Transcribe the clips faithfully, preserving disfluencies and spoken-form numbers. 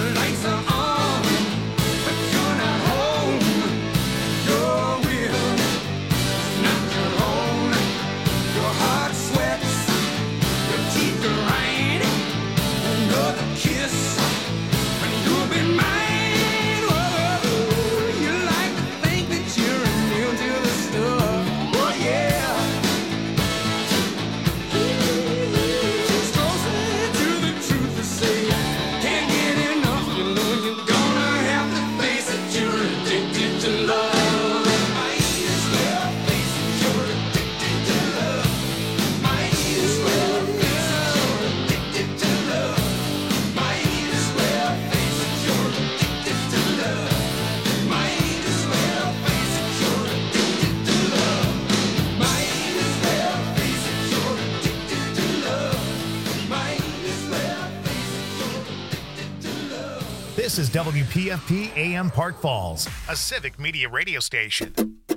This is W P F P A M Park Falls, a civic media radio station.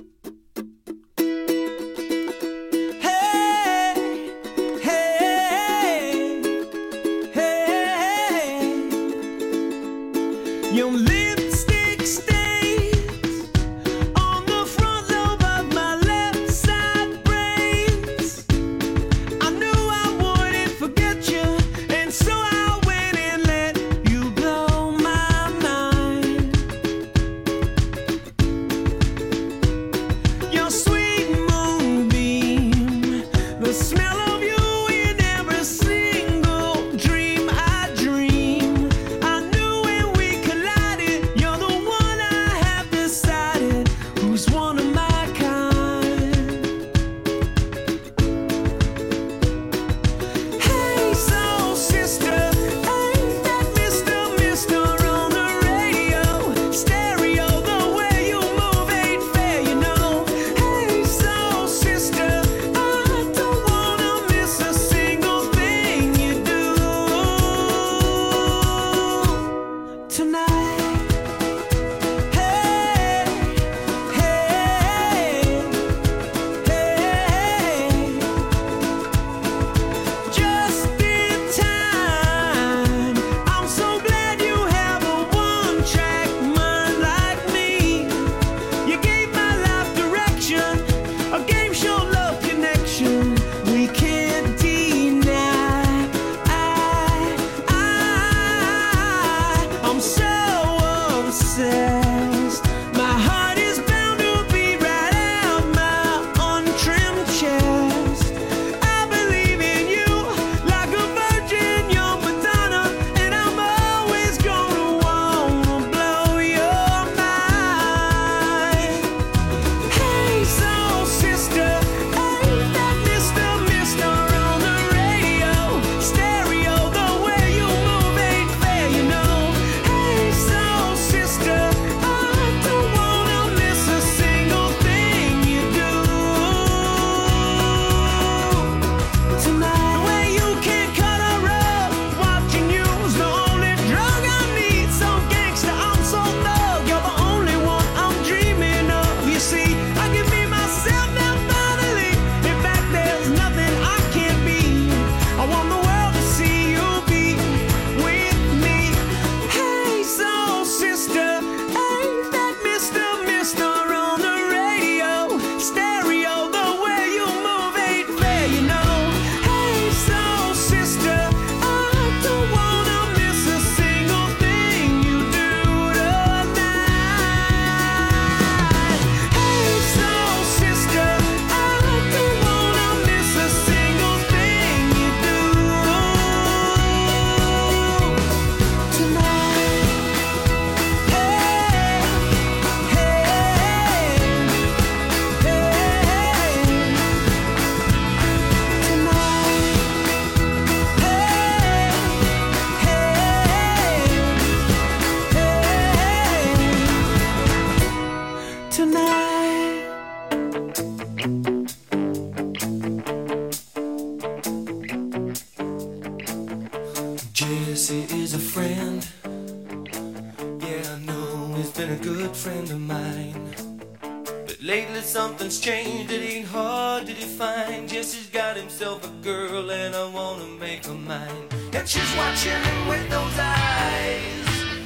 Something's changed, it ain't hard to define. Jesse's got himself a girl and I wanna make her mine. And she's watching him with those eyes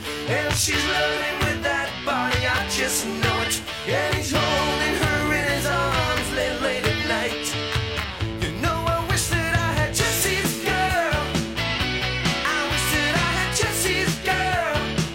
she's loving him with that body, I just know it. And he's holding her in his arms late, late at night. You know I wish that I had Jesse's girl. I wish that I had Jesse's girl.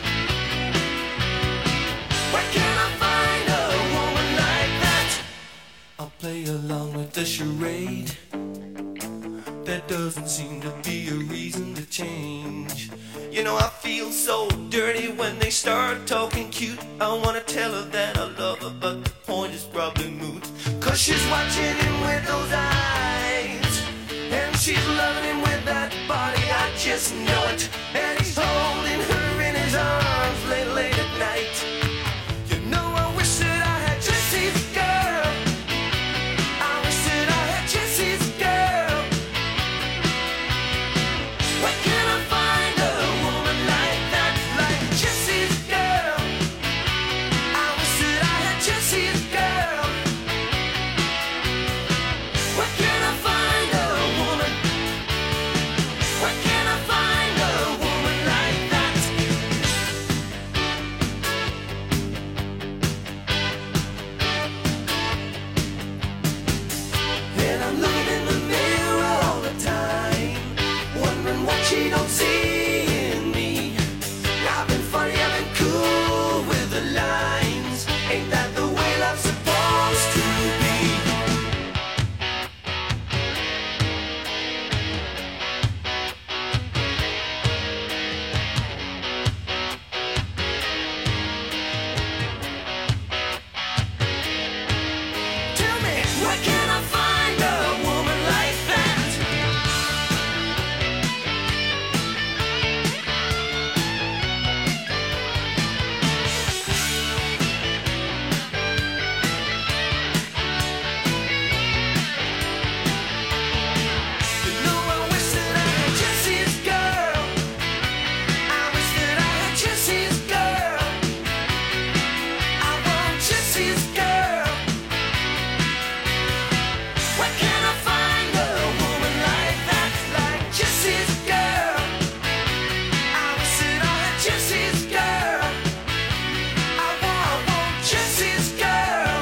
Where can I find a woman like that? I'll play along with the charade. There doesn't seem to be a reason to change. You know I feel so dirty when they start talking cute. I wanna tell her that I love her, but the point is probably moot. Cause she's watching him with those eyes, and she's loving him with that body, I just know it. And he's holding her in his arms late, late at night. You know I wish that I had Jesse's girl. I wish that I had Jesse's girl. Where can I find a woman like that, like Jesse's girl? I wish that I had Jesse's girl. Where can I find a woman? Where can I find a woman like that? And I'm looking in the mirror all the time, wondering what she don't see in me. I've been funny, I've been cool with the lines. Ain't that the way love's supposed to be? Tell me, where can I find a woman like that? You know I wish that I had Jesse's girl. I wish that I had Jesse's girl. I want Jesse's girl. Where can I find a woman like that, like Jesse's girl? I wish that I had Jesse's girl. I want, I want Jesse's girl.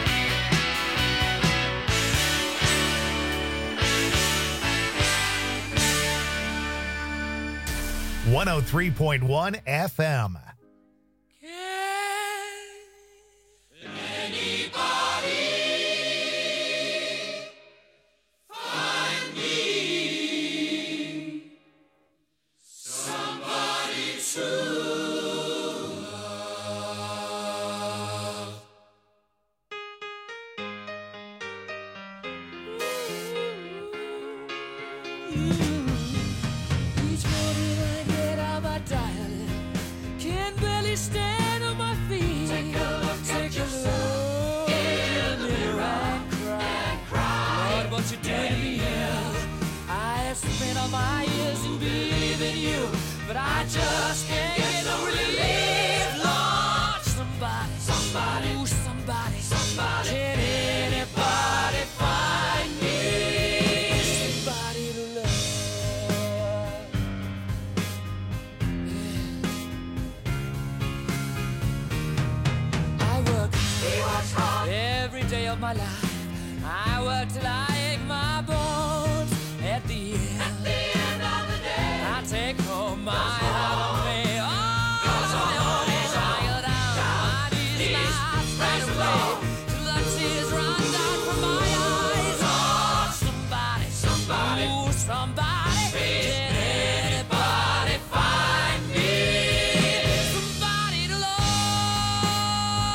one oh three point one F M. Each morning I get out my diary, can barely stand on my feet. Take a look, take a look in the mirror and cry. Lord, what you did to me is I have spent all my years in believing you, but I just can't get no relief. Lord, somebody, somebody, ooh, somebody, somebody, can anybody find me somebody to love? I work every day of my life. I work till I ache my bones. At the end, At the end of the day, I take home my heart on me. Oh, I go down, my knees not right away till the tears run down from my eyes. Oh, somebody, somebody, ooh, somebody, can anybody find me somebody to love?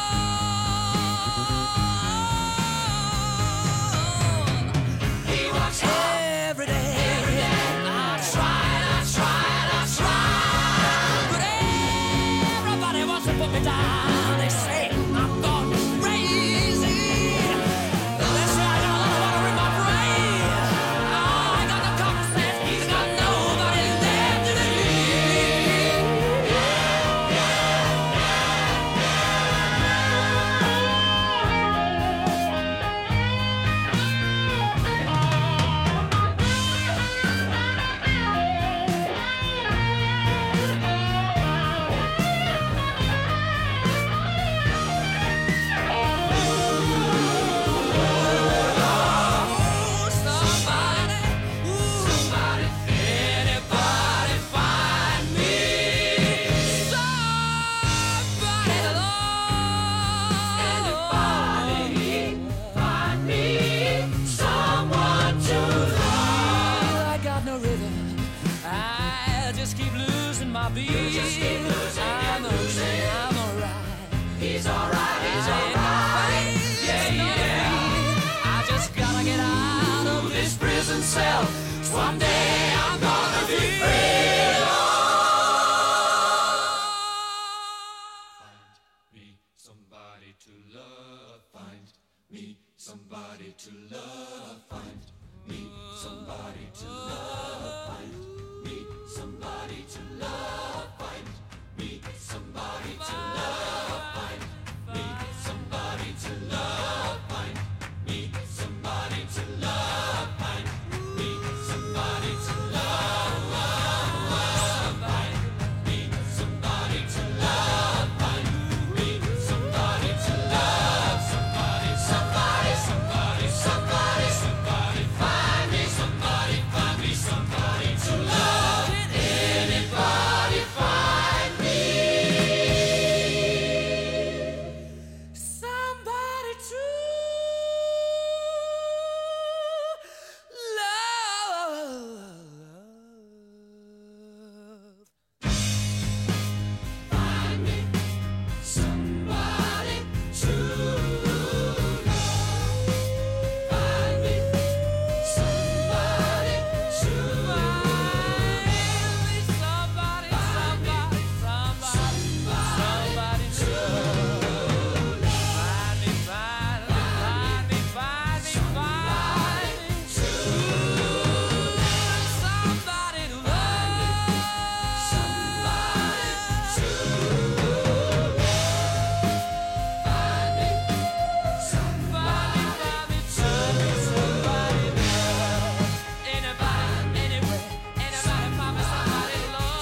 He was I'm okay, I'm alright. He's alright, he's I ain't alright. no fight, Yeah, it's not yeah. free. I just gotta get out of this prison cell. One day I'm gonna be free. Somebody to love, find me somebody to love, find me somebody to love, find me somebody to love, find me somebody to love, find me somebody to love, find me somebody to love, find me somebody to love, find me somebody to love, find me somebody to love, somebody, somebody, somebody, somebody, somebody, find me somebody, find me somebody to love. Anybody find me Somebody to love. find me somebody to love, find me somebody to love, Somebody, somebody, somebody, somebody to love. Find me, find me, find me, find me, find me. Somebody to love. somebody to love, find me somebody. Find me, find me, somebody to love. Anybody, anywhere, anybody, find me somebody to love.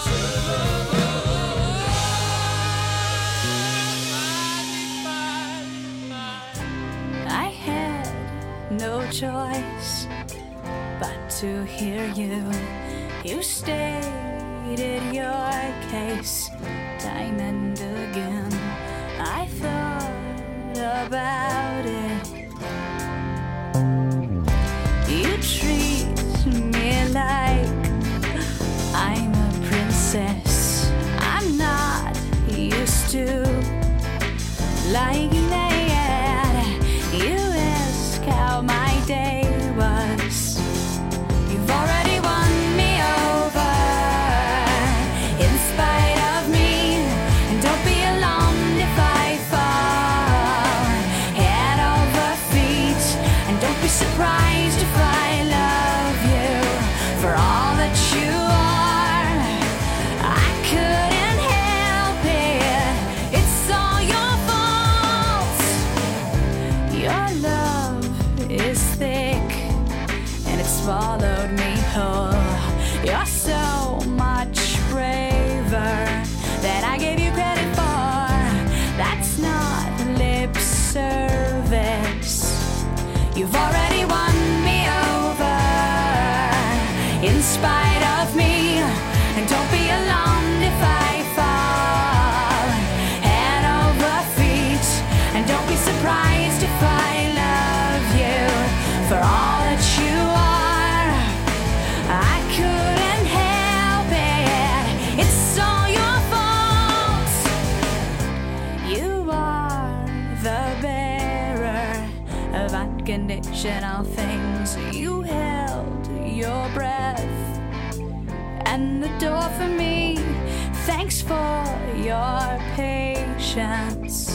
I had no choice but to hear you. You stated your case time and again. I thought about it. You treat me like I'm a princess. I'm not used to liking that. You ask how my day was. You've already won me over in spite of me. And don't be alarmed if I fall head over feet. And don't be surprised if I love you for all that you are. I couldn't help it. It's all your fault. Your love is thick and it swallowed me whole. You're so much braver than I gave you credit for. That's not lip service. You've already won me over in spite of me. And don't be alarmed if I fall head over feet. And don't be surprised if I love you for all that you are. I couldn't help it. It's all your fault. You are the bearer of unconditional things. You held your breath and the door for me. Thanks for your patience.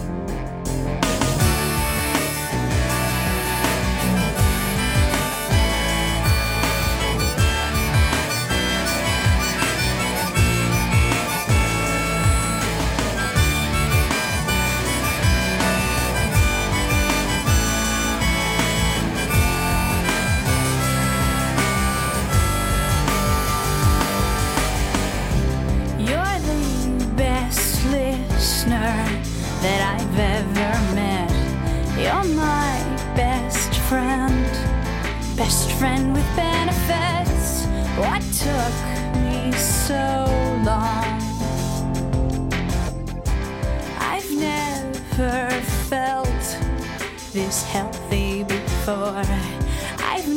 You're the best listener that I've ever met. You're my best friend, best friend with benefits. What took me so long? I've never felt this healthy before. I've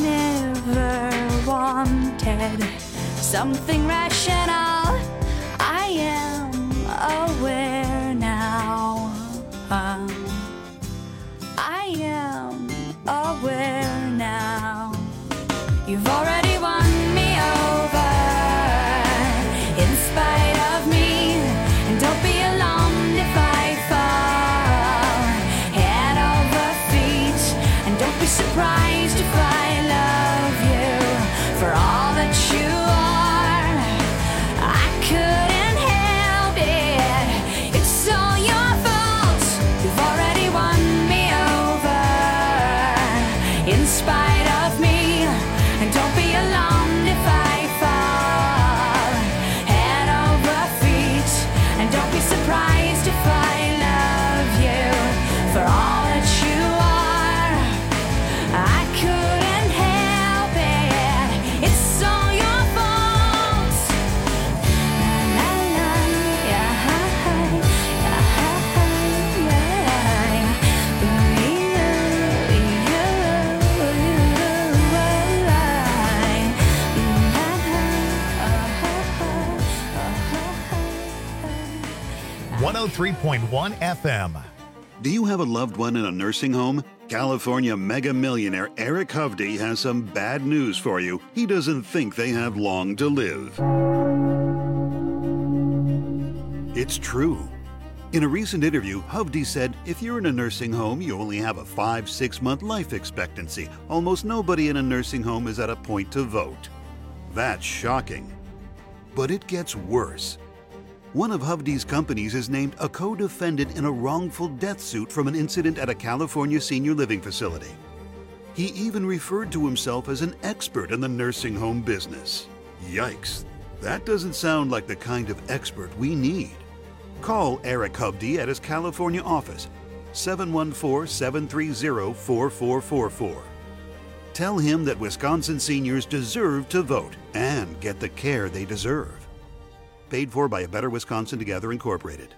never wanted something rational. I am one oh three point one F M. Do you have a loved one in a nursing home? California mega millionaire Eric Hovde has some bad news for you. He doesn't think they have long to live. It's true. In a recent interview, Hovde said, if you're in a nursing home, you only have a five, six month life expectancy. Almost nobody in a nursing home is at a point to vote. That's shocking. But it gets worse. One of Hovde's companies is named a co-defendant in a wrongful death suit from an incident at a California senior living facility. He even referred to himself as an expert in the nursing home business. Yikes, that doesn't sound like the kind of expert we need. Call Eric Hovde at his California office, seven one four, seven three zero, four four four four. Tell him that Wisconsin seniors deserve to vote and get the care they deserve. Paid for by A Better Wisconsin Together, Incorporated.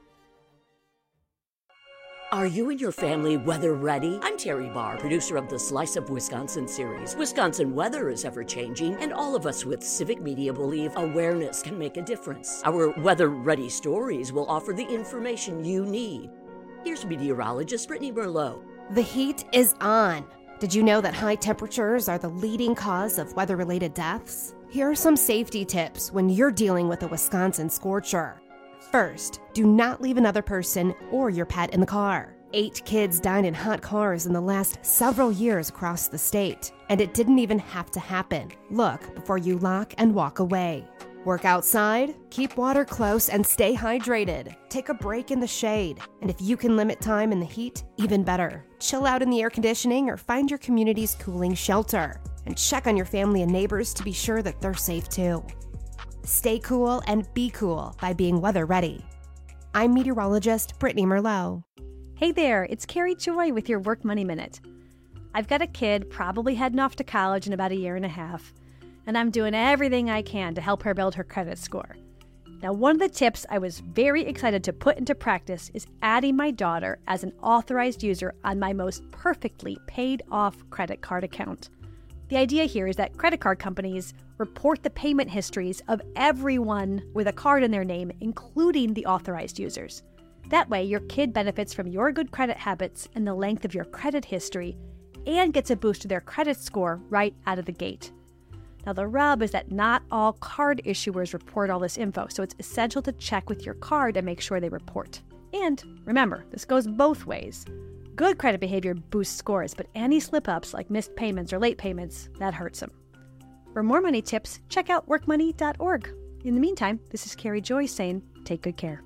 Are you and your family weather ready? I'm Terry Barr, producer of the Slice of Wisconsin series. Wisconsin weather is ever-changing, and all of us with Civic Media believe awareness can make a difference. Our weather-ready stories will offer the information you need. Here's meteorologist Brittany Merlot. The heat is on. Did you know that high temperatures are the leading cause of weather-related deaths? Here are some safety tips when you're dealing with a Wisconsin scorcher. First, do not leave another person or your pet in the car. Eight kids died in hot cars in the last several years across the state, and it didn't even have to happen. Look before you lock and walk away. Work outside, keep water close, and stay hydrated. Take a break in the shade, and if you can limit time in the heat, even better. Chill out in the air conditioning or find your community's cooling shelter. And check on your family and neighbors to be sure that they're safe too. Stay cool and be cool by being weather ready. I'm meteorologist Brittany Merlot. Hey there, it's Carrie Joy with your Work Money Minute. I've got a kid probably heading off to college in about a year and a half, and I'm doing everything I can to help her build her credit score. Now, one of the tips I was very excited to put into practice is adding my daughter as an authorized user on my most perfectly paid off credit card account. The idea here is that credit card companies report the payment histories of everyone with a card in their name, including the authorized users. That way, your kid benefits from your good credit habits and the length of your credit history and gets a boost to their credit score right out of the gate. Now, the rub is that not all card issuers report all this info, so it's essential to check with your card and make sure they report. And remember, this goes both ways. Good credit behavior boosts scores, but any slip-ups like missed payments or late payments, that hurts them. For more money tips, check out work money dot org. In the meantime, this is Carrie Joy saying, take good care.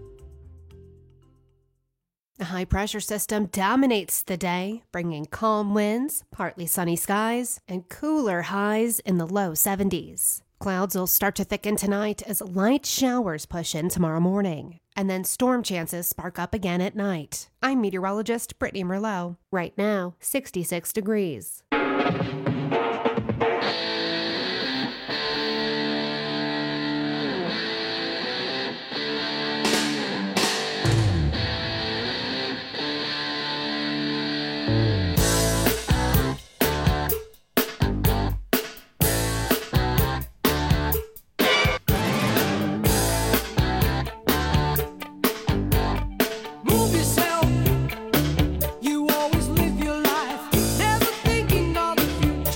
A high-pressure system dominates the day, bringing calm winds, partly sunny skies, and cooler highs in the low seventies. Clouds will start to thicken tonight as light showers push in tomorrow morning, and then storm chances spark up again at night. I'm meteorologist Brittany Merlot. Right now, sixty-six degrees. Move yourself. You always live your life, never thinking of the future.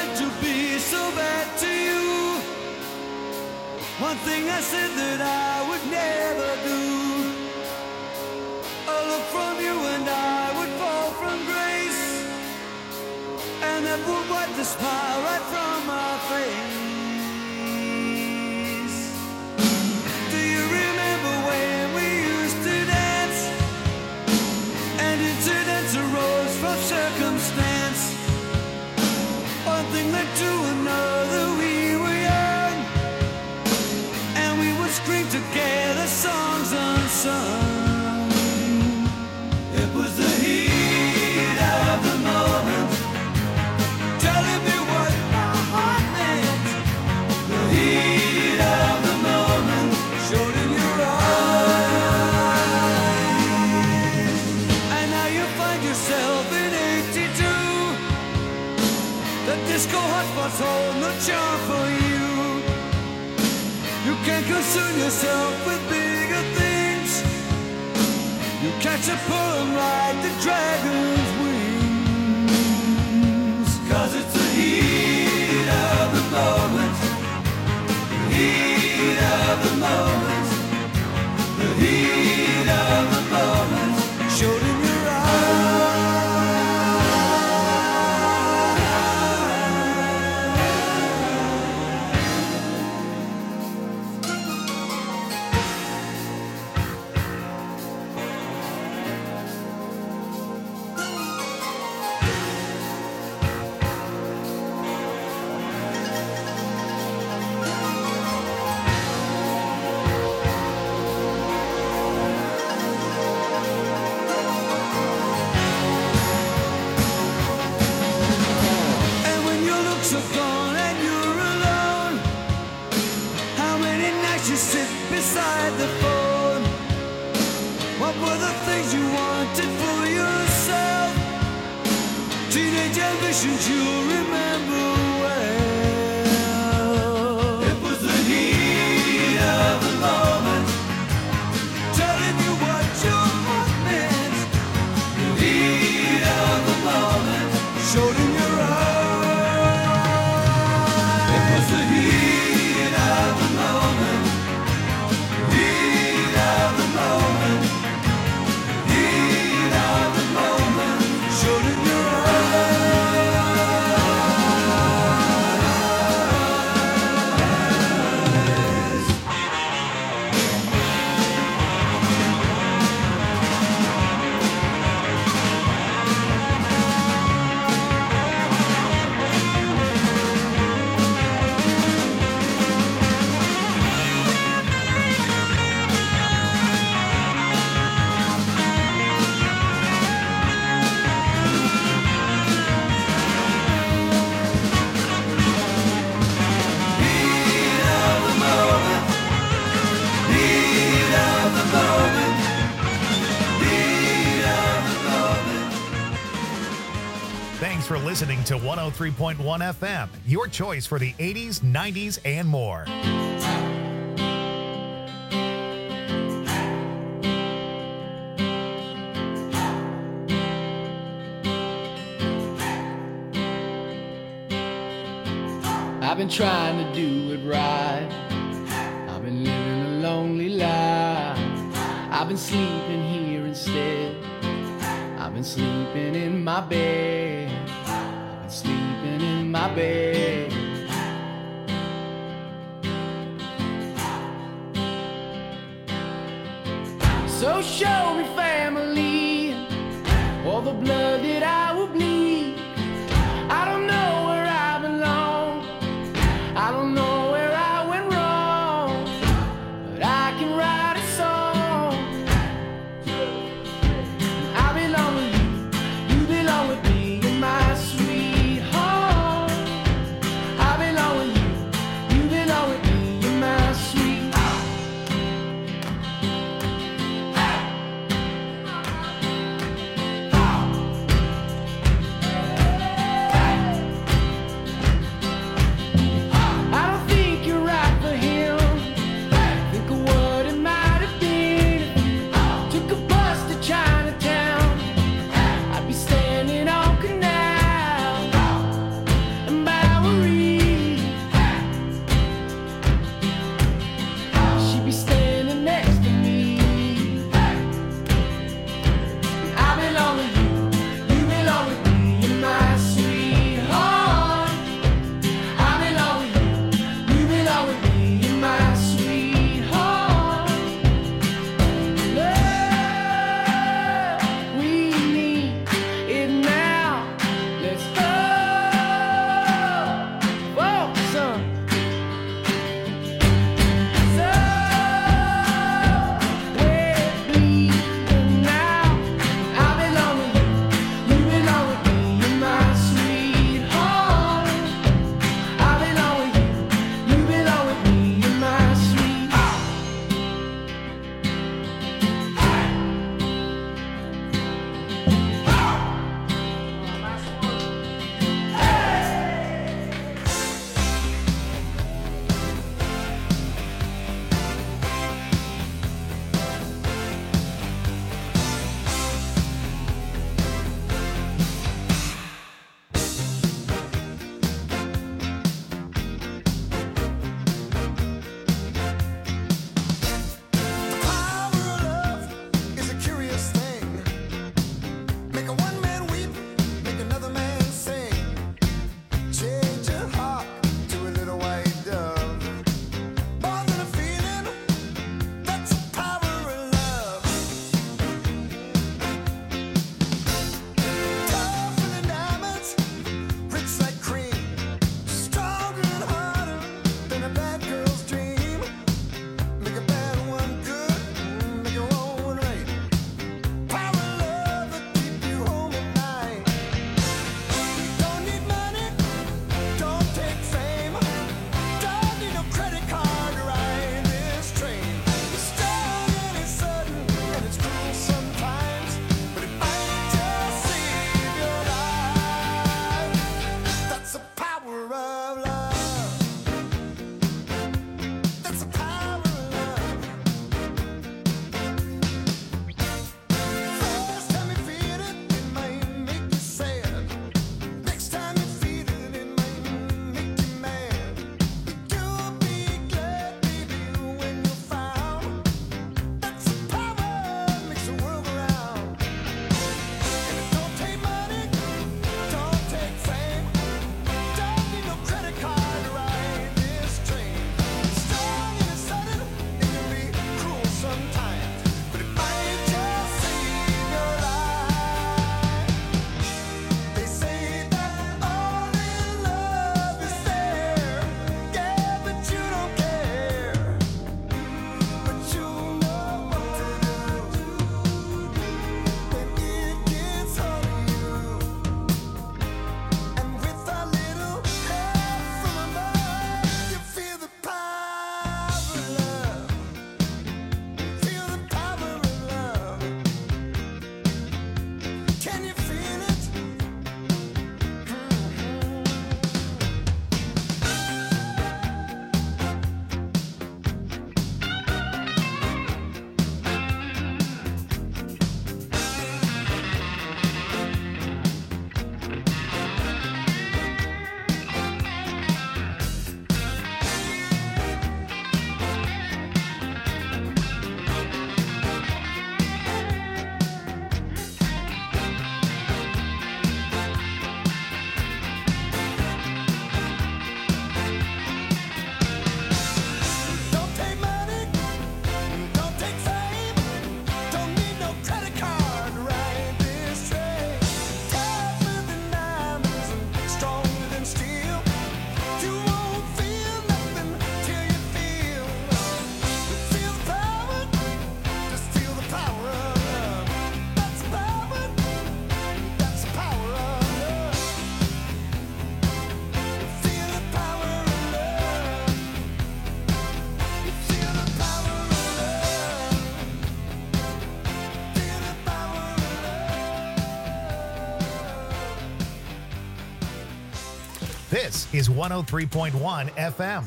like to be so bad to you. One thing I said that I would never do. A look from you and I would fall from grace, and that would wipe the smile right from my face. Do you remember when we used to dance, and incidents arose from circumstance? One thing led to another, we were young, and we would scream together songs unsung. It was the heat of the moment, telling me what my heart meant. The heat of the moment showed in your eyes. And now you find yourself in eighty-two. The disco hotspots hold no charm for you. You can't concern yourself with bigger things. You catch a poem like the dragon's wings. Cause it's the heat of the moment, the heat of the moment, the heat of the moment showed in your beside the phone. What were the things you wanted for yourself? Teenage ambitions you remember well. It was the heat of the moment, telling you what your heart meant. The heat of the moment showed in your eyes. It was the heat of the moment, heat of the moment, heat of the moment showed in your Thanks for listening to one oh three point one F M, your choice for the eighties, nineties, and more. I've been trying to do it right. I've been living a lonely life. I've been sleeping here instead. I've been sleeping in my bed. I've been sleeping in my bed. So show me family, all the blood that I will bleed. I don't know where I belong. I don't know where I went wrong, but I can write a song. I belong with you, you belong with me, you're my sweetheart. I belong with you, you belong with me, you're my sweetheart. This is one oh three point one F M.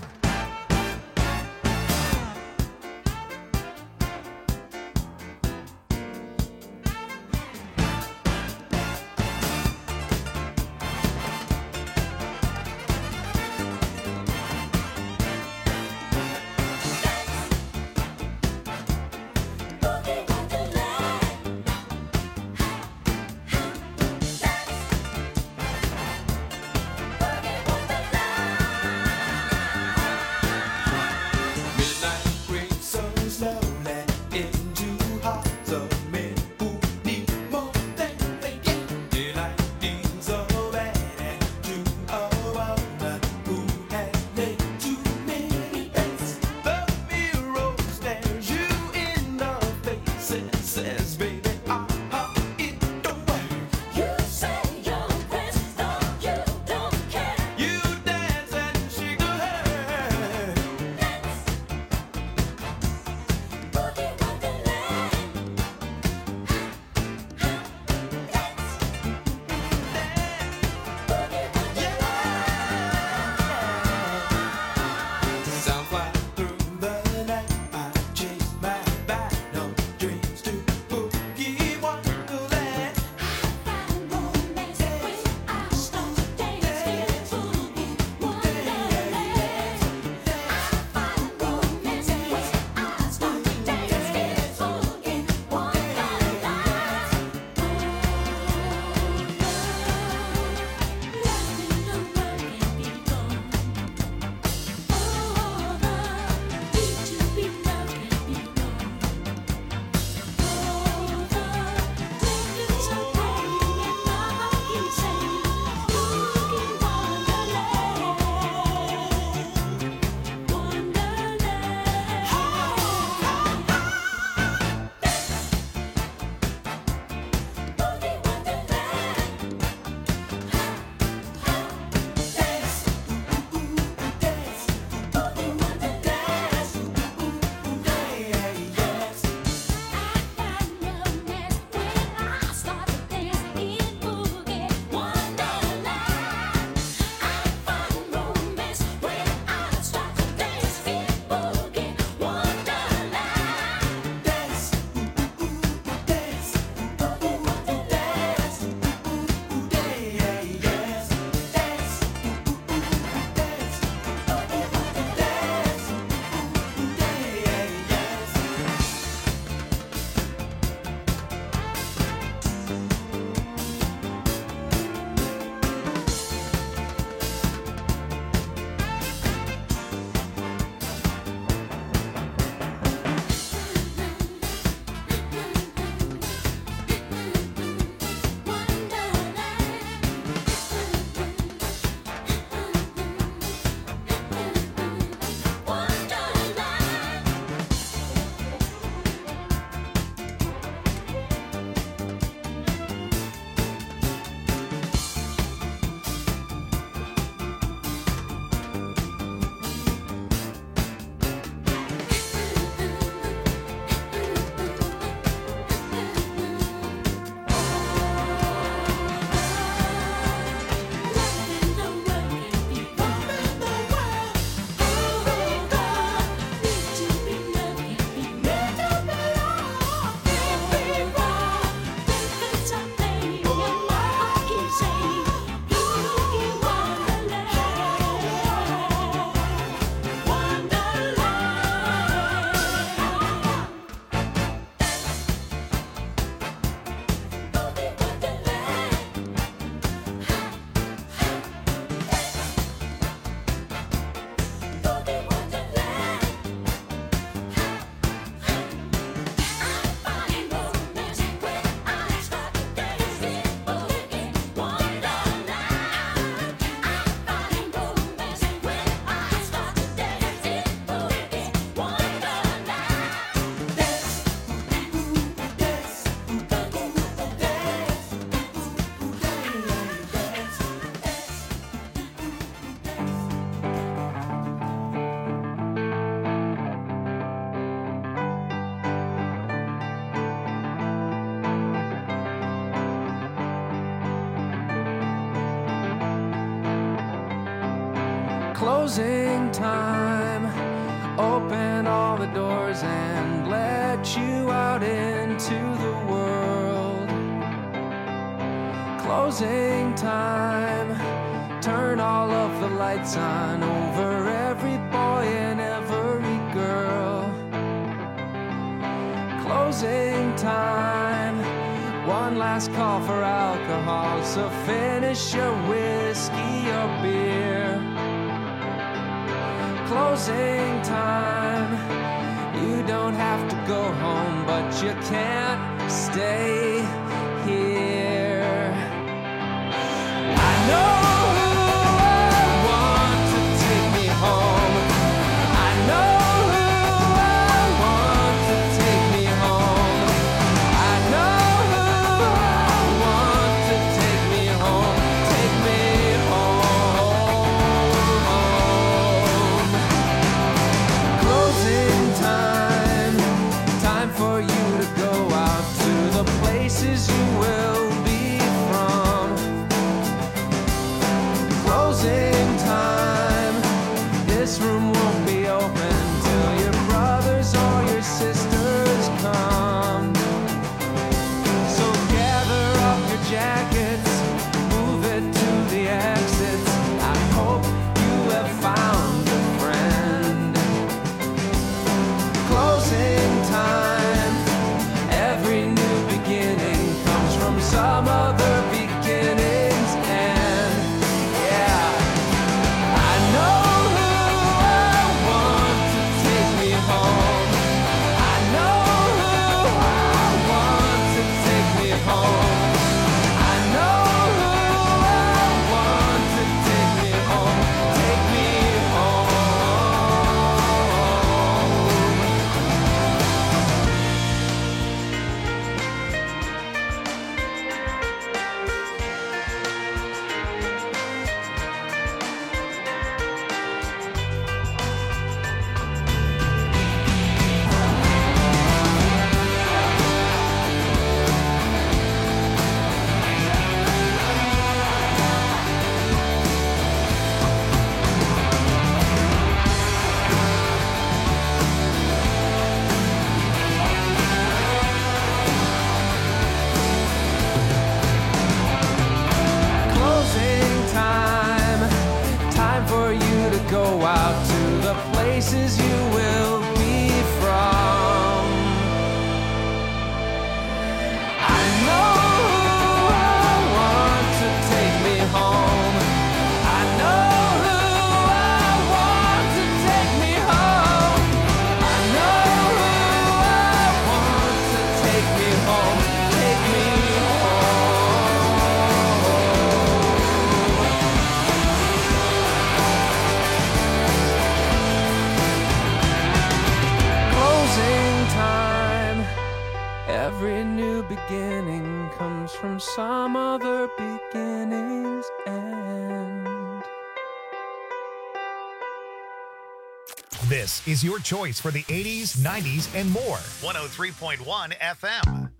Closing time. Open all the doors and let you out into the world. Closing time. Turn all of the lights on over every boy and every girl. Closing time. One last call for alcohol, so finish your whiskey or beer. Closing time. You don't have to go home, but you can't stay here. I know who I want to take me home. I know who I want to take me home. I know who I want to take me home. Take me home. Closing time. Time for you to go out to the places you will be from. Closing time. This room won't be open till your brothers or your sisters come. So gather up your jackets, move it to the exits. I hope you have found a friend. Closing time. Every new beginning comes from some other beginning's end. Yeah. I know who I want to take me home. I know who I want to take me home. I know who I want to take me home. Take me home. Closing time. Time for you to go out to the places you will be from. I know who I want to take me home. I know who I want to take me home. I know who I want to take me home. Take me Closing time. Every new beginning comes from some other beginning's end. This is your choice for the eighties, nineties, and more. one oh three point one F M.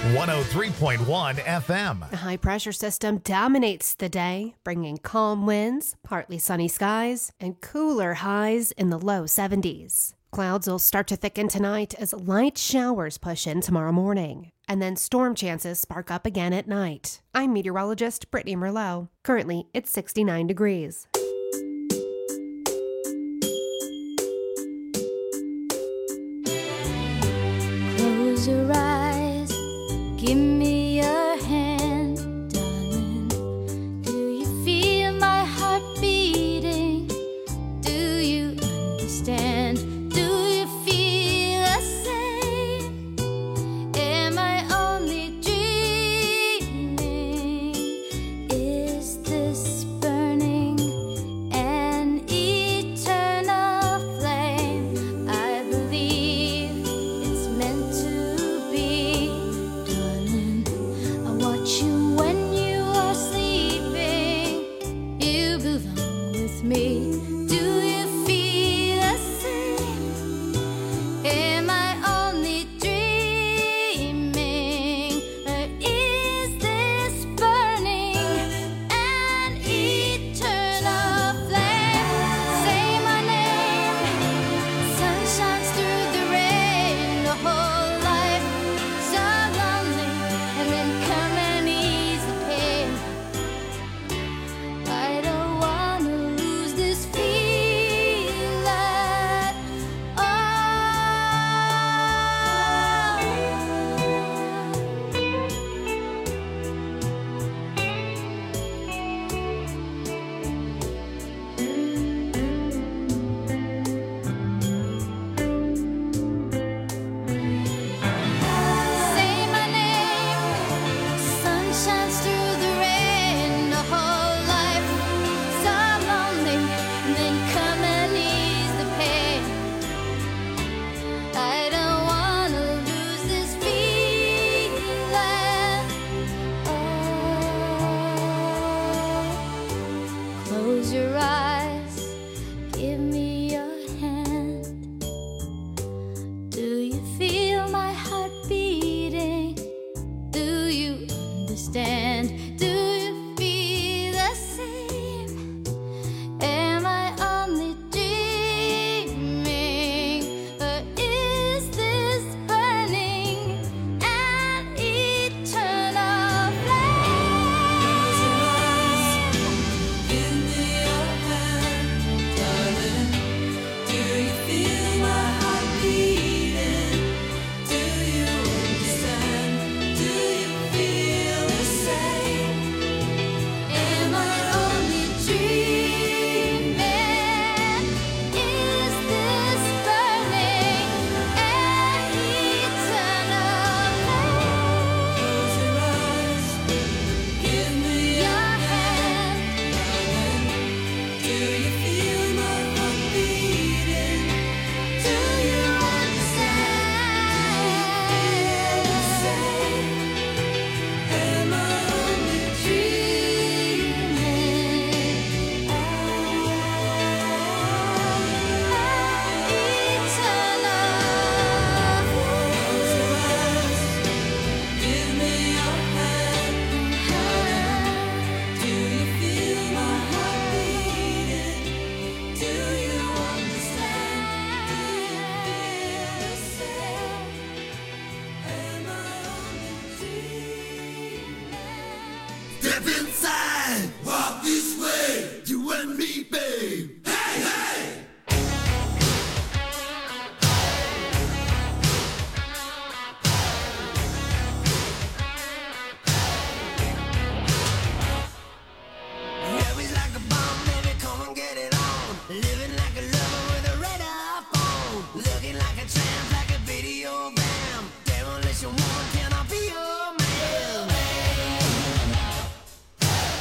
one oh three point one F M. A high pressure system dominates the day, bringing calm winds, partly sunny skies, and cooler highs in the low seventies. Clouds will start to thicken tonight as light showers push in tomorrow morning, and then storm chances spark up again at night. I'm meteorologist Brittany Merlot. Currently, it's sixty-nine degrees. Close your eyes, give me your hand, darling. Do you feel my heart beating? Do you understand? Do you feel the same? Am I only dreaming? Is this burning an eternal flame? I believe it's meant to be, darling. I watch you when you are sleeping. You belong with me. Do you feel the same? Am I only dreaming? Or is this burning an eternal flame? Say my name. Sun shines through the rain. The whole life so lonely, and then come and ease the pain. I don't wanna lose this feeling. Oh. Say my name. Sun shines through the rain. The whole life so lonely, and then come and ease the pain. I don't wanna lose this feeling. Oh. Close your eyes, give me your hand. Do you feel my heart beating? Do you understand? Do you feel the same? Am I only dreaming? Or is this burning an eternal flame? Give me your hand, darling. Do you feel my heart beating? Do you understand? Do you feel the same? Am I only dreaming? Is this burning an eternal flame? Close your eyes, give me your hand. Do you feel my heart beating? Do you understand? The same. Am I only dreaming? Give me your hand. Do you feel my heart beating? Do you understand? Do you feel the same? Am I only dreaming? Step inside, walk this way, you and me, babe. Hey, hey! Always like a bomb, baby, come and get it on. Living like a lover with a radar phone. Looking like a tramp, like a video bam. Demolition woman, can I be your man?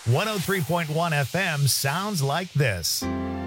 one oh three point one F M sounds like this.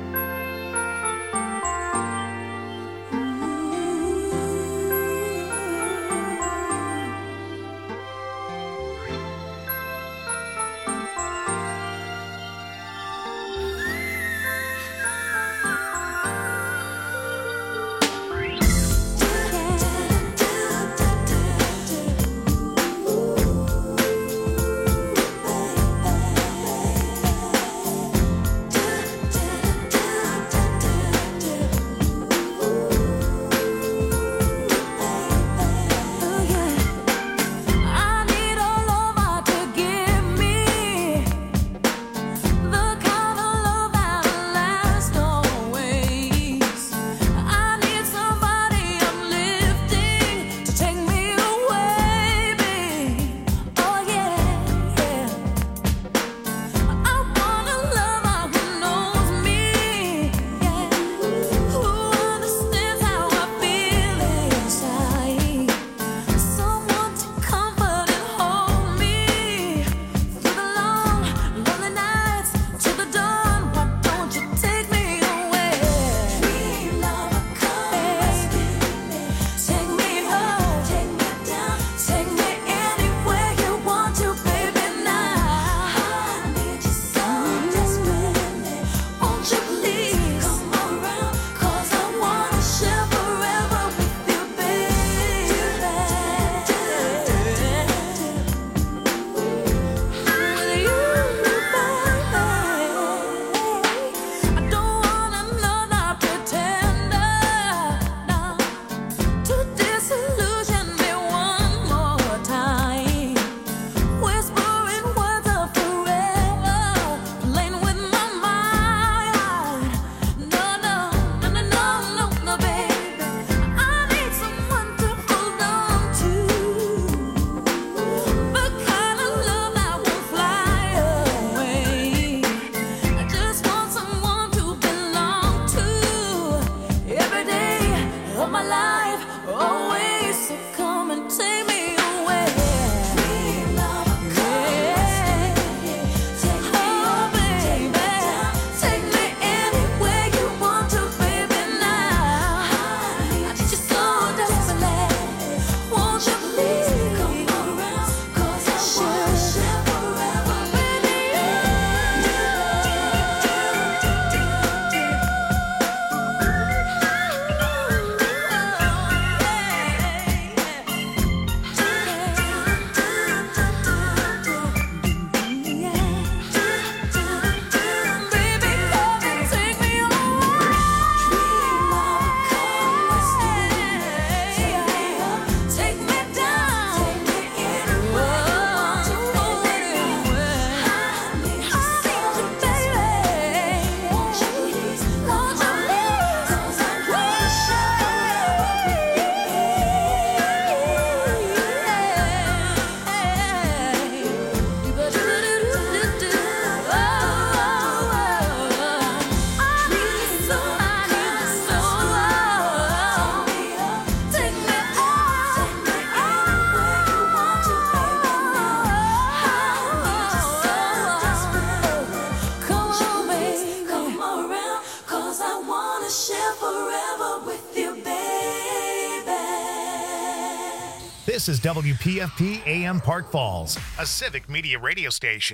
This is W P F P A M Park Falls, a civic media radio station.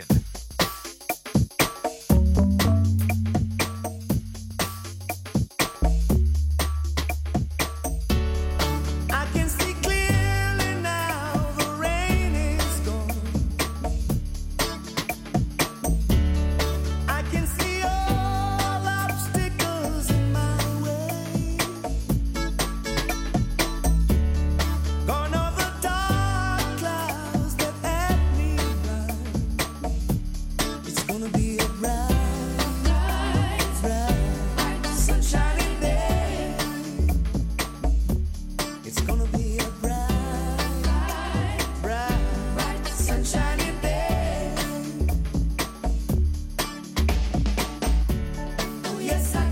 Yes, I